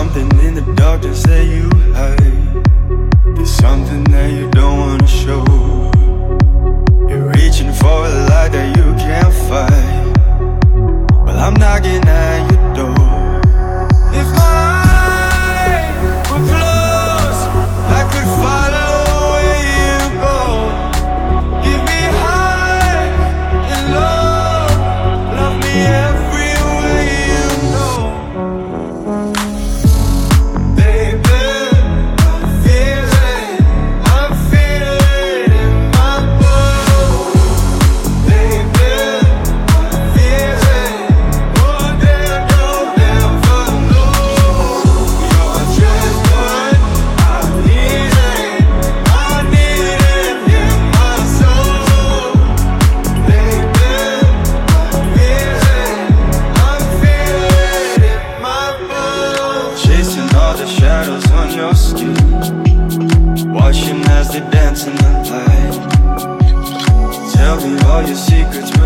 something in the darkness that you hide. There's something that you don't wanna show. You're reaching for a light that you can't fight. Well, I'm knocking at your door. If my eyes were closed, I could follow where you go. Give me high and low, love me every way you know. Baby, I'm feeling in my bones. Baby, I'm feeling, oh damn, don't ever know. You're just what I needed in my soul. Baby, I'm feeling in my bones. Chasing all the shadows on your skin, watching as they dance in the light. Tell me all your secrets.